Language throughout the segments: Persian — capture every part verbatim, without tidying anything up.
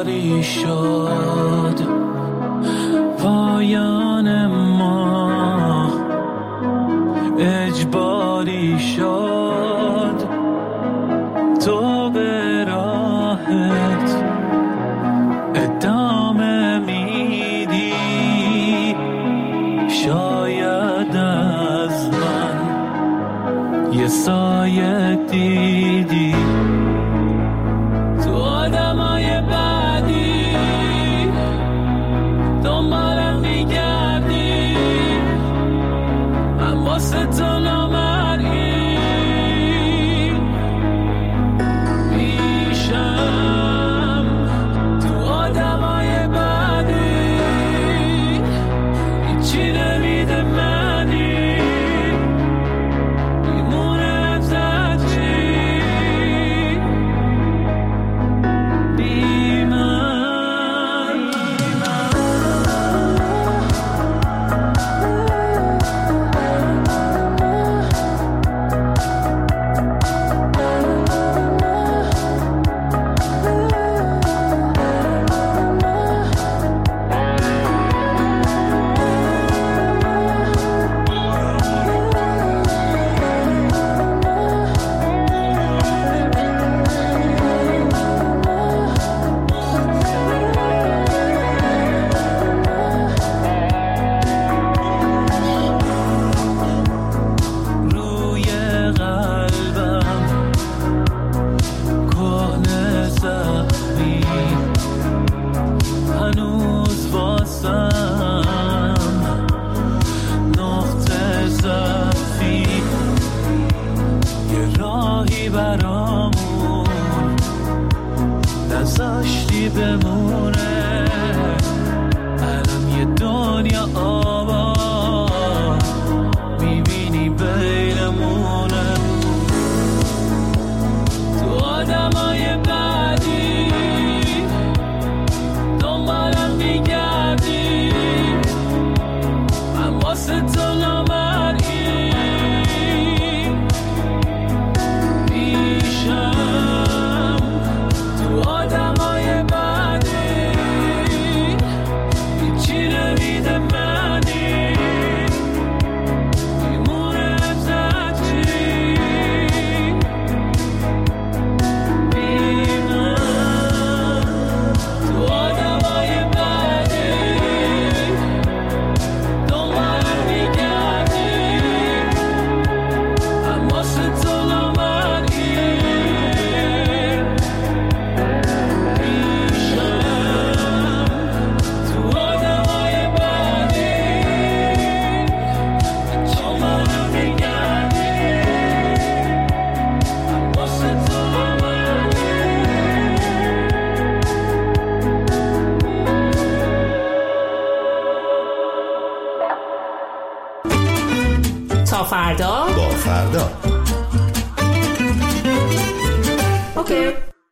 اجباری شد پایان ما، اجباری شد تو به راحت ادامه میدی. شاید از من یه سایه دیدی تو آدمای بعدی، دنبالم میگردی، من واسه تو نامرئی میشم. تو آدمای بعدی هیچی نمیده منی، میمونه ازت چی بی من. روی قلبم کهنه زخمی، هنوز واسم نقطه ضعفی. یه راهی برامون نذاشتی بمونه، الان یه دنیا آباد میبینی بینمونه. تو آدمای بعدی دنبالم میگردی، من واسه تو نامرئی میشم. تو آدمای بعدی هیچی نمیده منی، میمونه ازت چی بی من. تو آدمای بعدی دنبالم میگردی، من واسه تو نامرئی میشم. تو آدمای بعدی دنبالم میگردی، من واسه تو تا فردا. با فردا. اوکی.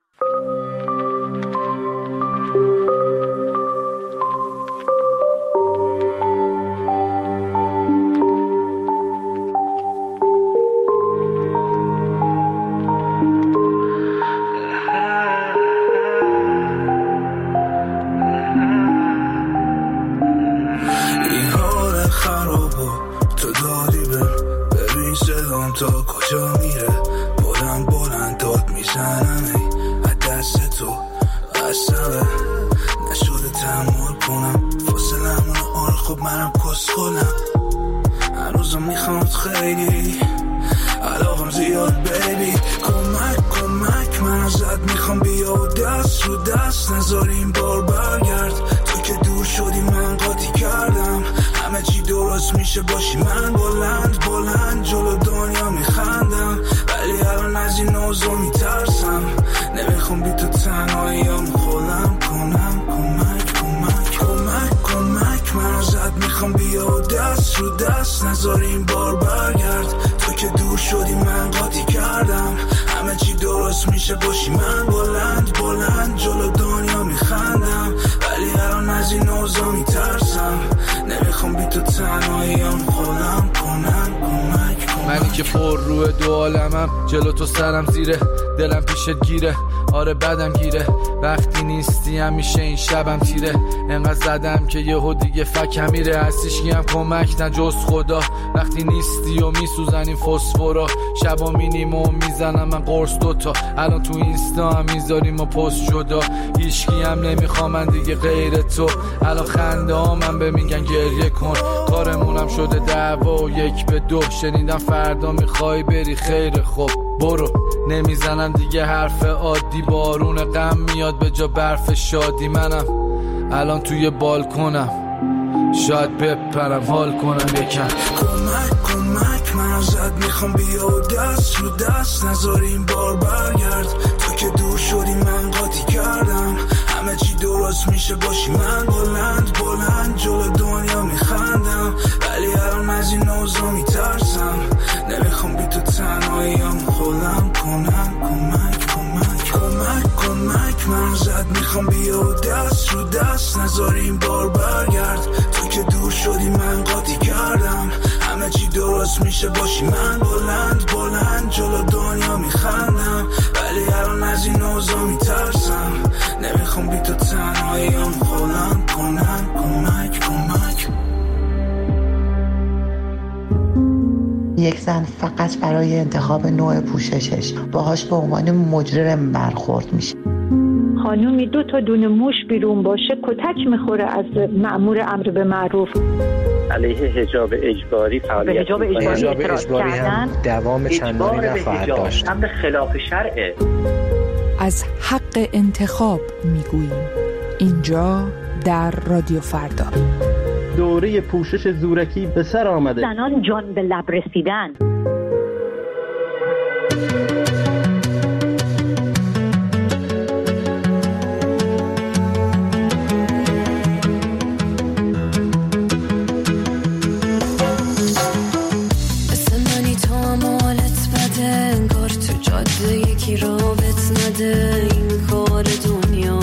این حال خرابو تو داری بر ببین صدام تا کجا میره، بلند بلند داد میزنم ای از دست تو قسمه نشده تحمل کنم فاصلمون آره. خب منم کسخولم هنوزم میخوامت خیلی، علاقم زیاد بیبی. کمک کمک من ازت میخوام بیا و دست رو دست نذار این بار برگرد. تو که دور شدی من قاطی کردم، همه چی درست میشه باشی من بلند بلند جلو دنیا میخندم، ولی الان از این اوضاع میترسم، نمیخوام بی تو تنهاییام خودم کنم. کمک کمک کمک کمک من ازت میخوام بیا و دست رو دست نذار این بار برگرد. تو که دور شدی من قاطی کردم، همه چی درست میشه باشی من بلند بلند جلو دنیا میخندم، ولی الان از این اوضاع میترسم، نمیخوام بی تو تنهاییام خودم کنم. کمک کمک منی که پر روی دو عالمم، جلو تو سرم زیره، دلم پیشت گیره، آره بدم گیره وقتی نیستی همیشه این شبم تیره انقدر زدم که یهو دیگه فکم میره هستیش گیم کمک نه جز خدا وقتی نیستی و میسوزن این فسفورا شبا مینیمم میزنم من قرص دوتا الان تو اینستا هم میذاریم و پست جدا هیچکی هم نمیخوام من دیگه غیر تو الان خنده ها من به میگن گریه کن کارمونم شده دعوا و یک به دو شنیدم فردا میخوای بری خیر خوب برو نمیزنم دیگه حرف عادی بارون غم میاد به جا برف شادی منم الان توی بالکنم شاید بپرم حال کنم یکم کمک کمک من ازت میخوام بیا و دست رو دست نذار این بار برگرد تو که دور شدی من قاطی کردم همه چی درست میشه باشی من بلند بلند جلو دنیا میخندم ولی الان از این اوضاع میترسم نمیخوام بی تو تنهاییم خودم کنم کمک کمک کمک کمک من ازت میخوام بیا و دست رو دست نذار این بار برگرد تو که دور شدی من قاطی کردم همه چی درست میشه باشی من بلند بلند جلو دنیا میخندم ولی الان از این اوضاع میترسم نمیخوام بی تو تنهاییم خودم کنم کمک کمک یک زن فقط برای انتخاب نوع پوششش باهاش به عنوان مجرم برخورد میشه. خانومی دو تا دونه موش بیرون باشه کتک میخوره از مأمور امر به معروف. علیه حجاب اجباری فعالیت حجاب اجباری, حجاب اجباری هم دوام چندانی نخواهد داشت. امر خلاف شرعه. از حق انتخاب میگوییم اینجا در رادیو فردا. دوره پوشش زورکی به سر آمده. زنان جان به لب رسیدن. مثل منی تو عمالت بده انگار تو جاده یکی رابط نده این کار دنیا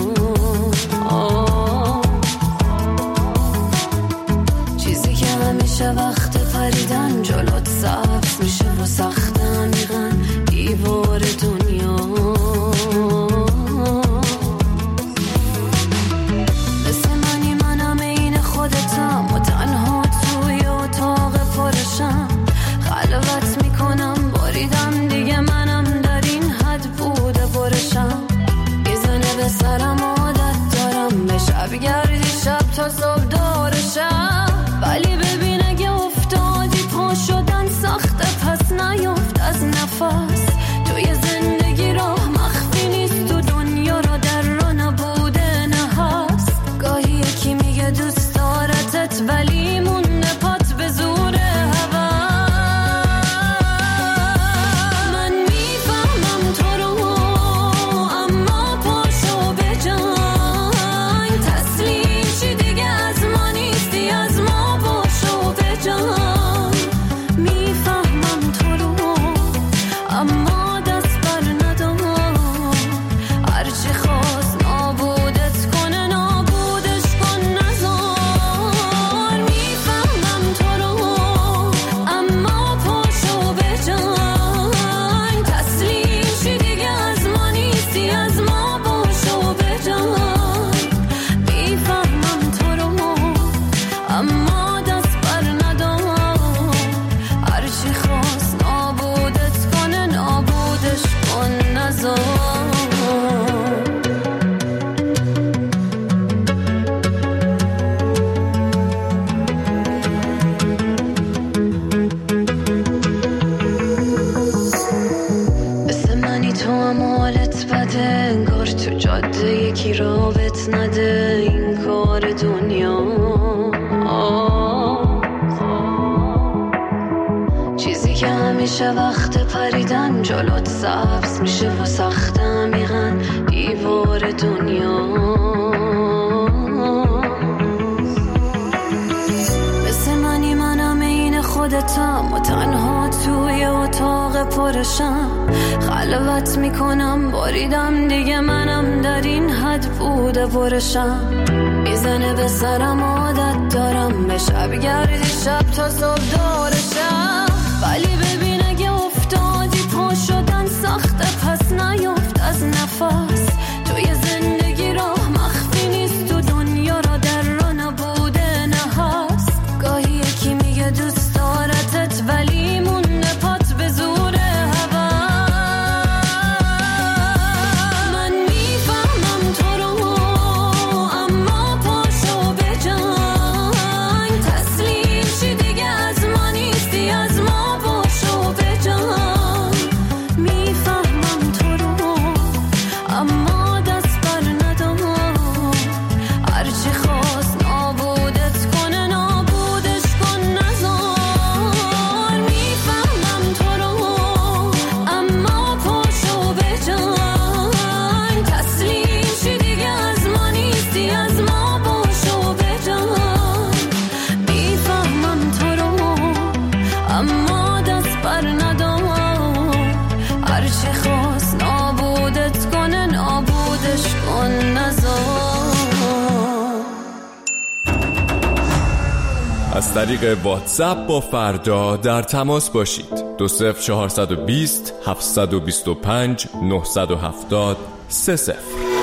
همیشه وقت پریدن جلوت سبز میشه و سخت عمیقاً دیوار دنیا مثل منی منم این خودتم و تنها توی اتاق پرشم خلوت میکنم باریدم دیگه منم در این حد بوده برشم میزنه به سرم عادت دارم به شب گردی شب تا صبح دارشم ولی ببین اگه افتادی پا شدن سخته پس نیافت از نفس توی زندگی راه مخفی نیست تو دنیا را در را نبوده نه هست گاهی یکی میگه دوست دارتت ولی مونده پات به زور هوا من میفهمم تو رو اما پاشو به جان تسلیم شی دیگه از ما نیستی از ما باشو به جان میفهمم تو رو اما دست بر ندار هرچی خواست نابودت کنه نابودش کن نزار میفهمم تو رو اما پاشو به جان تسلیم شی دیگه از ما نیستی از ما باشو به جان میفهمم تو رو اما دست بر ندار هرچی خواست نابودت کنه نابودش کن نزار مثل منی تو عمالت بده انگار تو جاده یکی رابط نده این کار دنیا چیزی که همیشه وقت پریدن جلوت سبز میشه و سخت عمیقاً دیوار دنیا مثل منی منم این خودتم و تنها توی اتاق پرشم خلوت میکنم باریدم دیگه منم در این حد بوده برشم میزنه به سرم عادت دارم به شب گردی شب تا صبح دارشم ولی ببین اگه افتادی پا شدن سخته پس نیافت از نفس از طریق واتساپ با فردا در تماس باشید. دو صفر چهارصد و بیست هفتصد و بیست و پنج نهصد و هفتاد سه صفر.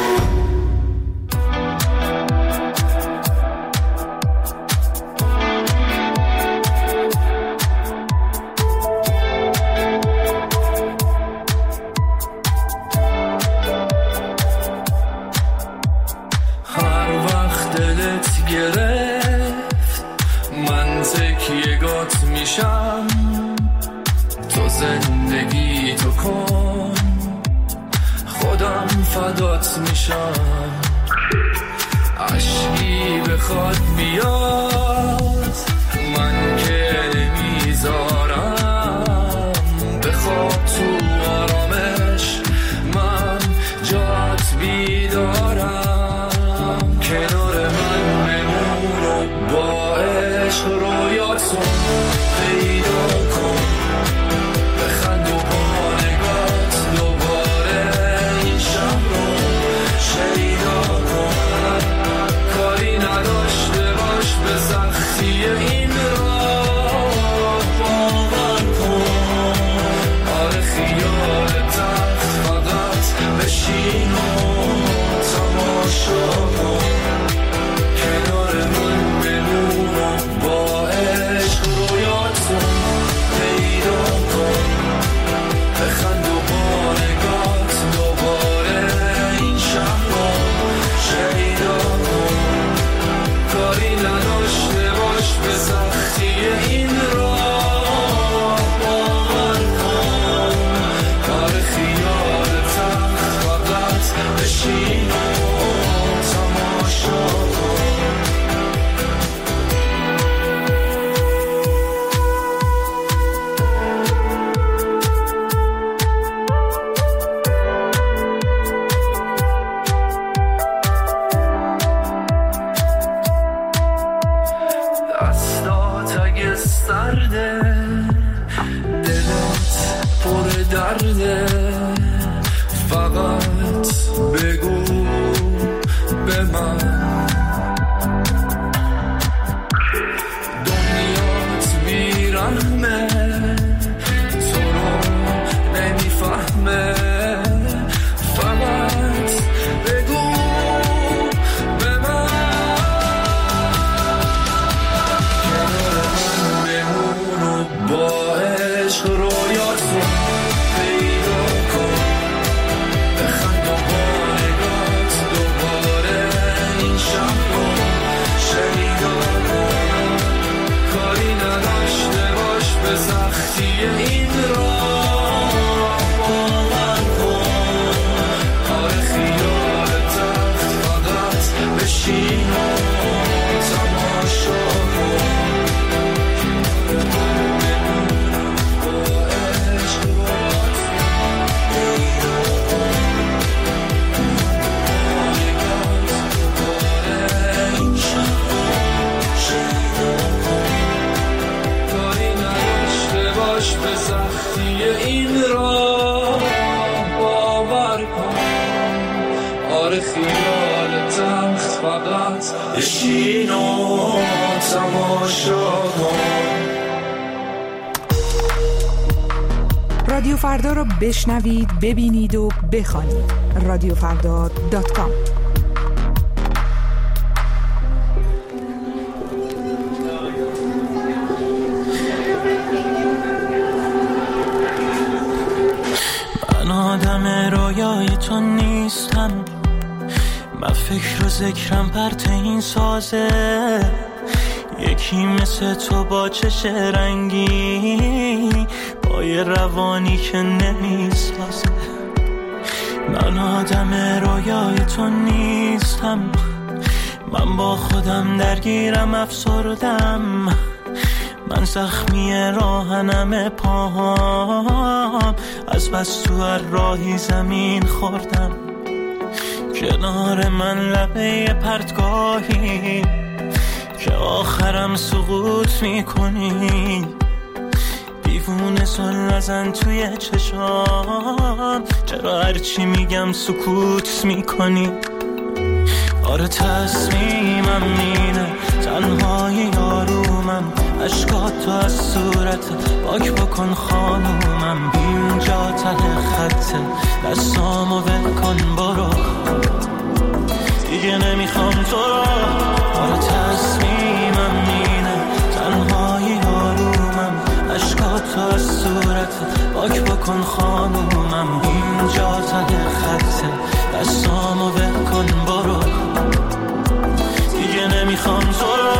گرفت من تکیه‌گات میشم، تو زندگی تو کن خودم فدات میشم. عشقی بخواد بیاد من که نمیذارم، بخواب تو آرامش من جات بیدارم. کنار من بمون و با عشق رویاتون پیدا کن، بخند و با نگات دوباره این شب رو شیدا کن. کاری نداشته باش به سختی این راه باور کن. آره خیال تخت فقط بشین و تماشا کن. کنار من بمون و با عشق رویاتون پیدا کن، بخند و با نگات دوباره این شب رو شیدا کن. کاری نداشته باش به سختی این راه باور کن. آره خیال تخت فقط بشین و تماشا کن. دستات اگه سرده دلت پر درده، فقط بگو به من. دنیات بیرحمه تو رو نمیفهمه، فقط بگو به من. کنار من بمون و با عشق رویاتون پیدا کن، بخند و با نگات دوباره این شب رو شیدا کن. کاری نداشته باش به سختی این راه باور کن. آره خیال تخت فقط بشین و تماشا کن. با عشق رویاتون پیدا کن، با نگات دوباره این شب رو شیدا کن. کاری نداشته باش به سختی این راه باور کن. آره خیال تخت فقط بشین و تماشا کن. رادیو فردا را بشنوید، ببینید و بخوانید. رادیو فردا دات کام. من آدم رویای تو نیستم، من فکر و ذکرم پرت این سازه. یکی مثل تو با چش رنگی، با یه روانی که نمیسازه. من آدم رویای تو نیستم، من با خودم درگیرم افسردم. من زخمی راهنم پاهام، از بس تو هر راهی زمین خوردم. کنار من لبه پرتگاهی که آخرم سقوط میکنی. دیوونه سل نزن توی چشام، چرا هرچی میگم سکوت میکنی. آره تصمیمم اینه، تنهایی آرومم عشقاتو از صورت پاک بکن خانومم، اینجا ته خطه، دستامو ول کن برو، دیگه نمیخوام تو رو. آره تصمیمم اینه، تنهایی آرومم، عشقاتو از صورت پاک بکن خانومم، اینجا ته خطه، دستامو ول کن برو، دیگه نمیخوام تو رو.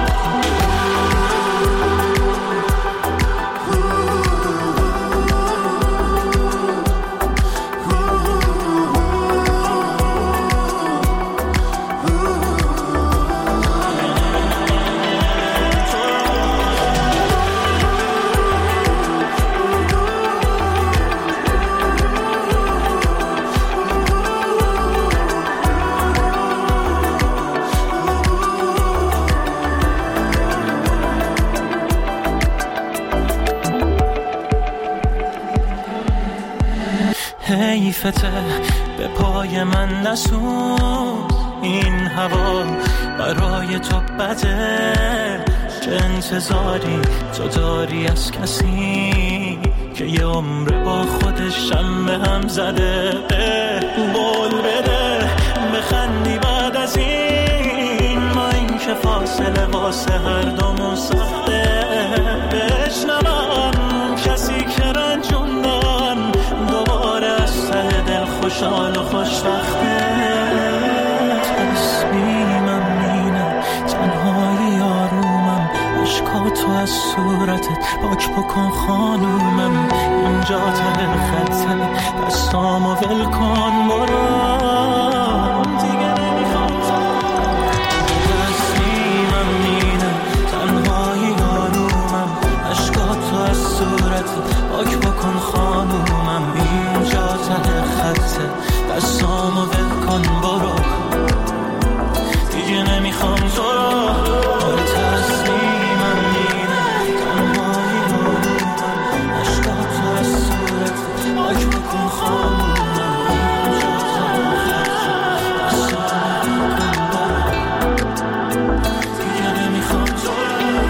حیفته به پای من نسون، این هوا برای تو بده، چه انتظاری تو داری از کسی که یه عمر با خودش هم به هم زده. قول بده بخندی بعد از این، ما این که فاصله واسه هر دومون سخته، بشنوم کسی که رنجوندن دوباره از ته دل خوشحال و خوشبخته. تصمیمم اینه، تنهایی آرومم، عشقاتو از صورتت پاک بکن خانومم، اینجا ته خطه، دستامو ول کن برو، دیگه نمیخوام تو. تصمیمم اینه، تنهایی آرومم، عشقاتو از صورتت پاک بکن خانومم، اینجا ته خطه، دستامو ول کن برو، دیگه نمیخوام تو رو. آره تصمیمم اینه، تنهایی آرومم، عشقاتو از صورتت پاک بکن خانومم، اینجا ته خطه، دستامو ول کن برو، دیگه نمیخوام تو رو.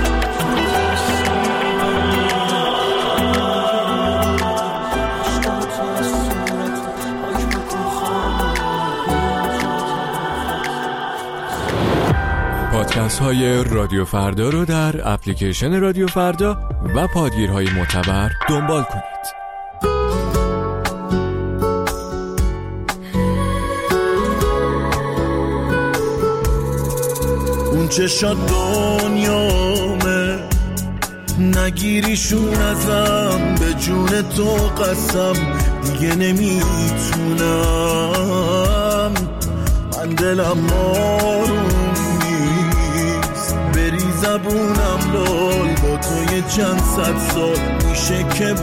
پادکست های رادیو فردا رو در اپلیکیشن رادیو فردا و پادگیرهای معتبر دنبال کنید. اون چشات دنیامه، نگیریشون ازم، به جون تو قسم دیگه نمیتونم، من دلم آروم زبونم لال، با تو یه چند صد سال میشه که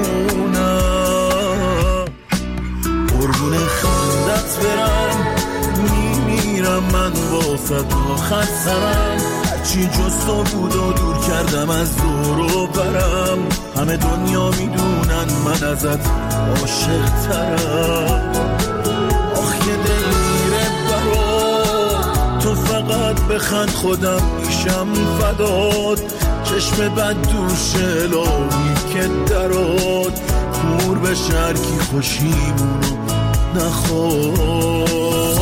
بمونم، قربون خندت برم، میمیرم من واسه تا خسرم، هرچی جز تو بود و دور کردم از دور و برم، همه دنیا میدونن من ازت عاشق ترم، آخ یه دل میره برات، تو فقط بخند خودم میشم فدات، چشم بد دوشه لامی که درات، کور به شرکی خوشیمونو نخواد.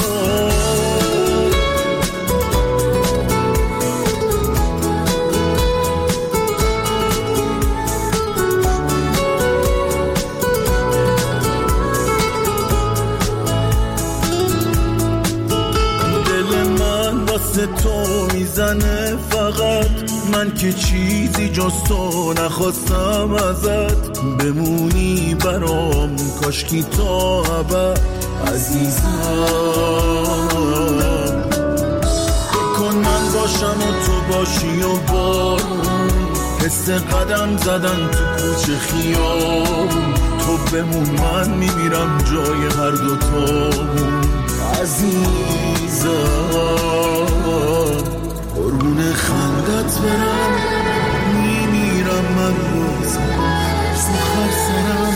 تو میزنه فقط، من که چیزی جز تو نخواستم ازت، بمونی برام کاشکی تا ابد عزیزم، بکن من باشم و تو باشی و بارون، حس قدم زدن تو کوچه خیابون، تو بمون من میمیرم جای هر دوتامون عزیزم، قربون خندت برم، میمیرم من روزم سخر سرم،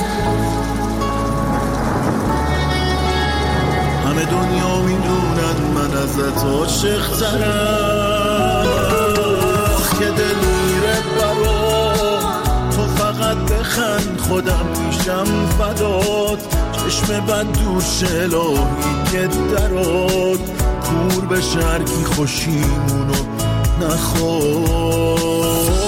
همه دنیا میدونن من ازت عاشق ترم، که دل فقط بخند خودم پیشم فدات، چشم بد دور شلاهی که درات کور به شرکی خوشیمونو نخواد.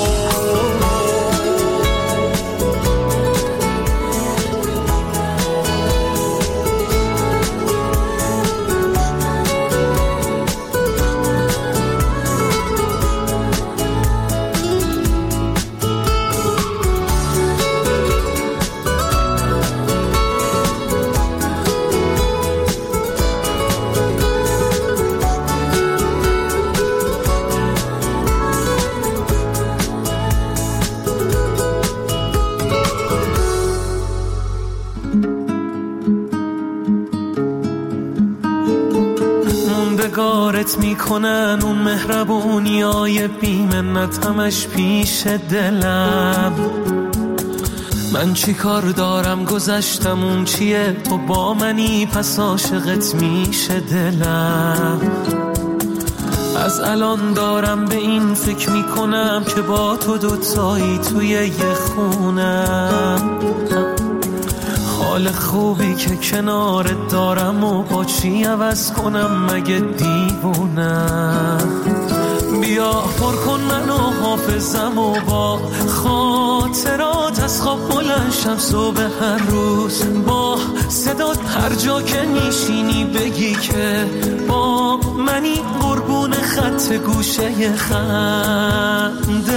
گارت میکنن اون مهربونیای بیمنت همش پیش دلم. من چی کار دارم گذشتم اون چیه، تو با منی پس عاشقت میشه دلم. از الان دارم به این فکر میکنم که با تو دوتایی توی یه خونم. حال خوبی که کنارت دارم و با چی عوض کنم مگه دیوونم. بیا پر کن منو حافظم و با خاطرات از خواب بلند شم صبح هر روز. با صدات هر جا که میشینی بگی که با منی قربون خط گوشه خنده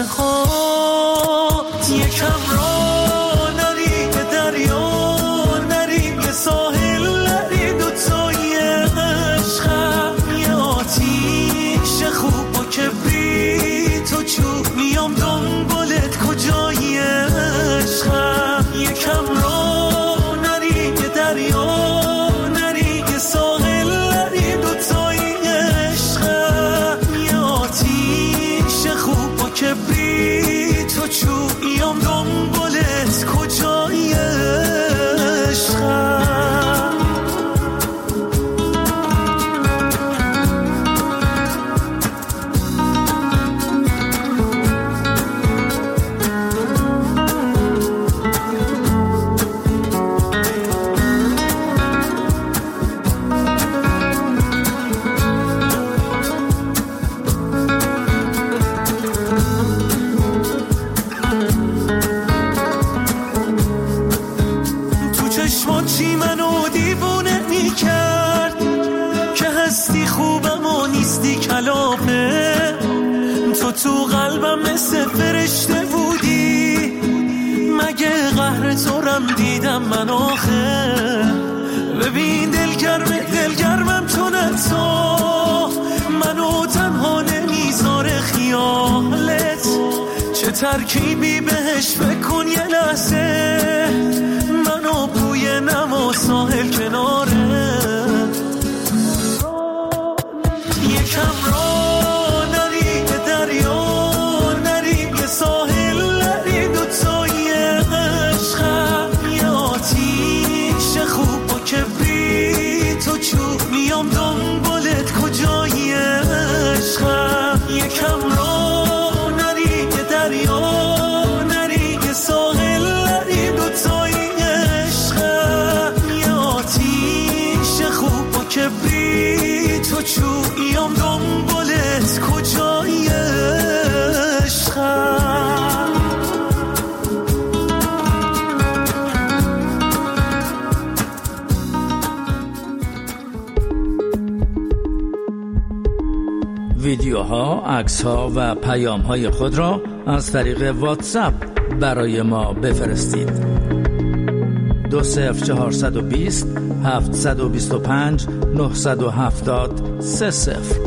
هات. یکم را نری به دریا، ساحل نری دوتای عشقم. یه آتیش خوب و کبریت و چوب میام دنبالت کجای عشقم. یکم را نری به دریا، نری به ساحل نری دوتای عشقم. یه آتیش خوب و کبریت و چوب میام دنبالت کجای عشقم. تو قلبم مثل فرشته بودی، مگه قهر تو رم دیدم من آخه. ببین دلگرم دلگرمم تو نتا، منو تنها نمیذاره خیالت. چه ترکیبی بهش بکن یه لحظه، منو بوی نما ساحل کناره. یکم را ساحل نری دوتای عشقم. یه آتیش خوب و کبریت و چوب میام دنبالت کجای عشقم. یکم را نری به دریا، نری به ساحل نری دوتای عشقم. یه آتیش خوب و کبریت و چوب میام دنبالت کجای عشقم. ویدیوها، عکس‌ها و پیام‌های خود را از طریق واتساپ برای ما بفرستید. دو صفر چهارصد و بیست هفتصد و بیست و پنج نهصد و هفتاد سه صفر.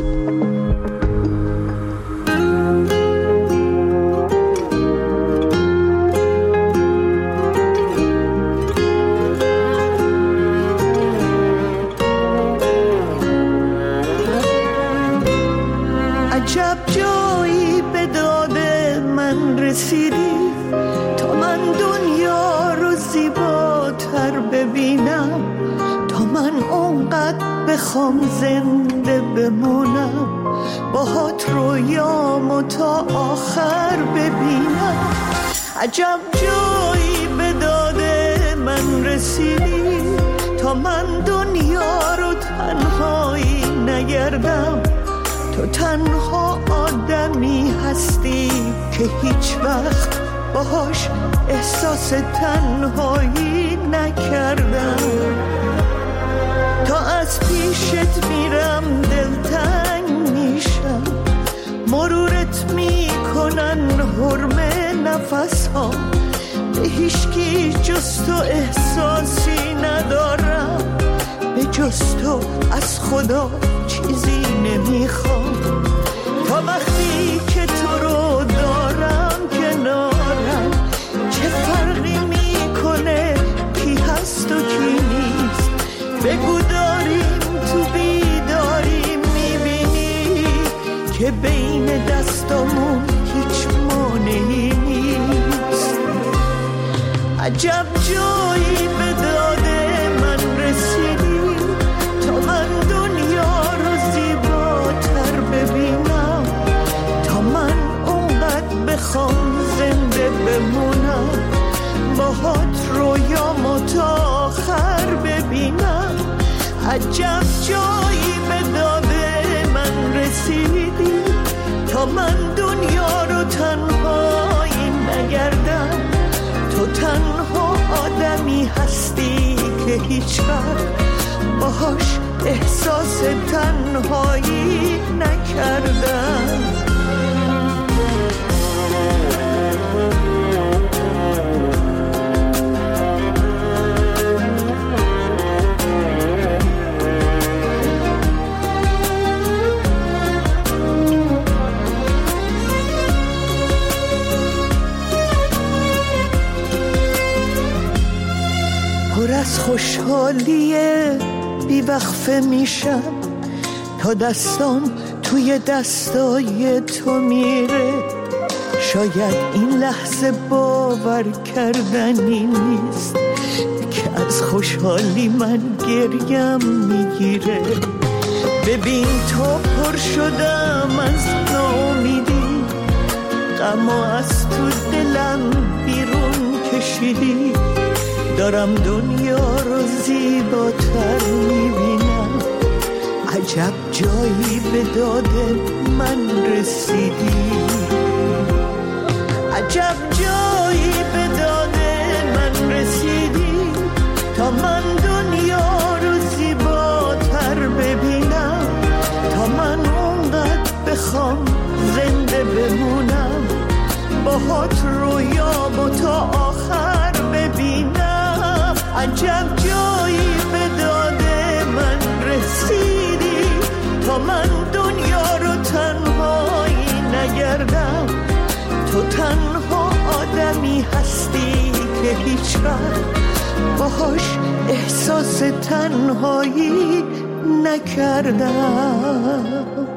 عجب جایی به داد من رسیدی، تا من دنیا رو زیباتر ببینم، تا من اونقدر بخوام زنده بمونم، باهات رویامو تا آخر ببینم. عجب جایی به داد من رسیدی تا من دنیا رو تنهایی نگردم. تو تنها آدمی هستی که هیچ وقت باهاش احساس تنهایی نکردم. تا از پیشت میرم دلتنگ میشم، مرورت میکنن حرمه نفس ها. به هیچکی جز تو احساسی ندارم، به جز تو از خدا چیزی نمیخوام. تا وقتی که تو رو دارم کنارم، چه فرقی میکنه کی هست و کی نیست. بگو داریم تو بیداری میبینی که بین دستامون هیچ مانعی نیست. عجب جایی به داد من رسیدی تا من دنیا رو زیباتر ببینم. تا من اونقدر بخوام زنده بمونم، باهات رویامو تا آخر ببینم. عجب جایی به داد من رسیدی تا من دنیا رو تنهایی نگردم. تو تنها آدمی هستی که هیچ وقت باهاش احساس تنهایی نکردم. پر از خوشحالیه بیوقفه میشم تا دستام توی دستای تو میره. شاید این لحظه باور کردنی نیست که از خوشحالی من گریم میگیره. ببین تو پر شدم از ناامیدی، غم از تو دلم بیرون کشیدی. دارم دنیا رو زیباتر میبینم. عجب جایی به داد من رسیدی. عجب جایی به داد من رسیدی تا من دنیا رو زیباتر ببینم. تا من اونقدر بخوام زنده بمونم، باهات رویامو تا آخر ببینم. عجب جایی به داد من رسیدی تا من دنیا رو تنهایی نگردم. تو تنها آدمی هستی که هیچ وقت باهاش احساس تنهایی نکردم.